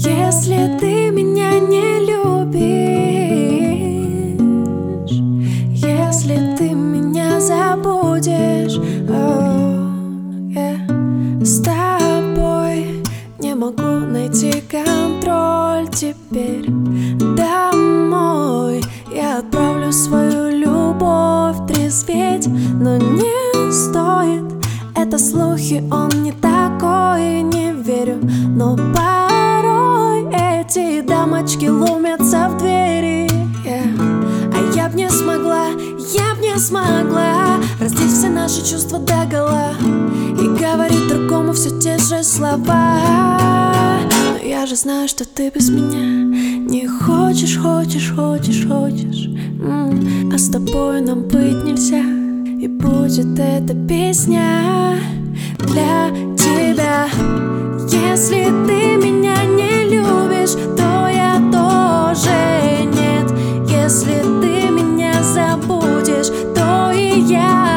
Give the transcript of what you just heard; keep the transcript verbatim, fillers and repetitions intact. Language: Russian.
Если ты меня не любишь, если ты меня забудешь, oh, yeah. С тобой не могу найти контроль теперь. Домой я отправлю свою любовь трезветь, но не стоит. Это слухи, он не такой, не верю. Но порой эти дамочки ломятся в двери, yeah. А я б не смогла, я б не смогла раздеть все наши чувства догола и говорить другому все те же слова. Но я же знаю, что ты без меня не хочешь, хочешь, хочешь, хочешь. М-м. А с тобой нам быть нельзя, и будет эта песня для тебя. Если ты меня не любишь, то я тоже нет. Если ты меня забудешь, то и я